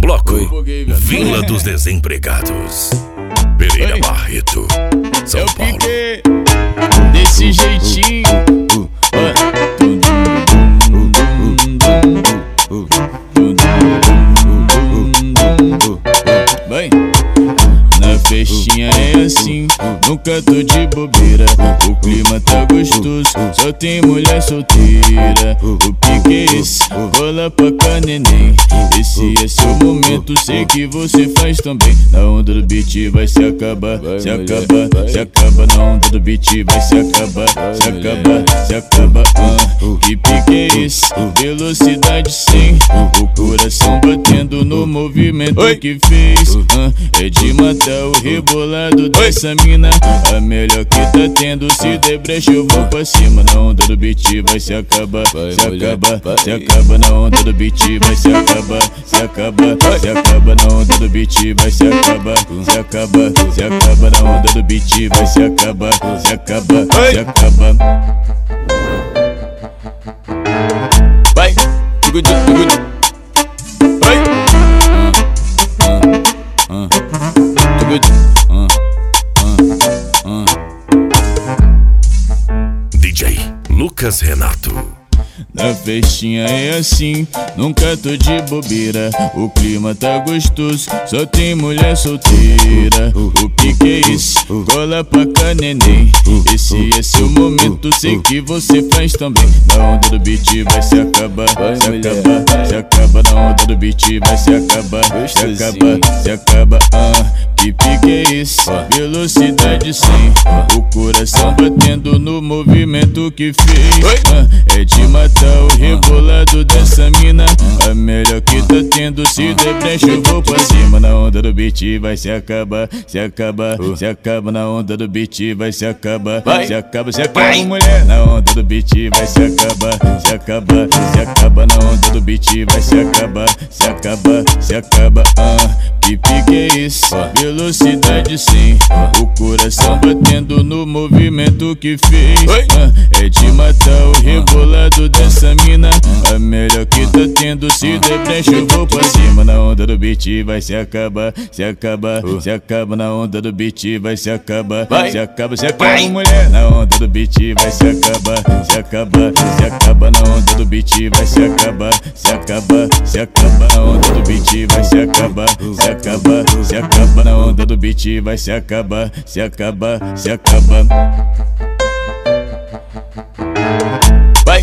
bloco, Vila dos Desempregados, Pereira Barreto, São Paulo. Desse jeitinho, vai. Na festinha é assim, nunca tô de bobeira. O clima tá gostoso, só tem mulher solteira. O pique é esse, cola pra cá, neném. Esse é seu momento, sei que você faz também. Na onda do beat vai se acabar, se acaba, se acaba. Na onda do beat vai se acabar, se acaba, se acaba. Que pique é esse? Velocidade 100, o coração batendo no movimento que fez. É de matar o rebolado dessa mina, a melhor que tá tendo. Se der brecha eu vou pra cima. Na onda do beat vai se acabar, se acaba, se acaba. Na onda do beat vai se acabar, se acaba, se acaba. Na onda do beat vai se acabar, se acaba, se acaba. Na onda do beat vai se acabar, se acaba, se acaba. Vai, DJ Lucas Renato. Na festinha é assim, nunca tô de bobeira. O clima tá gostoso, só tem mulher solteira. O pique é esse? Cola pra cá, neném. Esse é seu momento, sei que você faz também. Na onda do beat vai se acabar, se acaba, se acaba. Na onda do beat vai se acabar, se acaba, se acaba. Que pique é esse? Velocidade 100, o coração batendo no movimento que fez. É de matar o rebolado dessa mina, a melhor que tá tendo. Se der brecha eu vou pra cima. Na onda do beat vai se acabar, se acaba, se acaba. Na onda do beat vai se acabar, se acaba, se acaba, mulher. Na onda do beat vai se acabar, se acaba, se acaba. Na onda do beat vai se acabar, se acaba, se acaba. Que pique é esse? Velocidade 100, o coração batendo no movimento que fez. É de matar o rebolado dessa mina, a melhor que tá tendo. Se der brecha eu vou pra cima. Na onda do beat vai se acabar, se acaba, se acaba. Na onda do beat vai se acabar, se acaba, se acaba, mulher. Na onda do beat vai se acabar, se acaba, se acaba. Na onda do beat vai se acabar, se acaba, se acaba. Na onda do beat vai se acabar, se acaba, se acaba. Na onda do beat vai se acabar, se acaba, se acaba. Vai,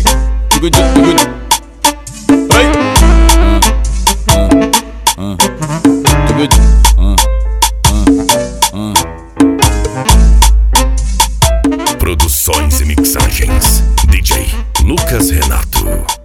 Produções e mixagens DJ Lucas Renato.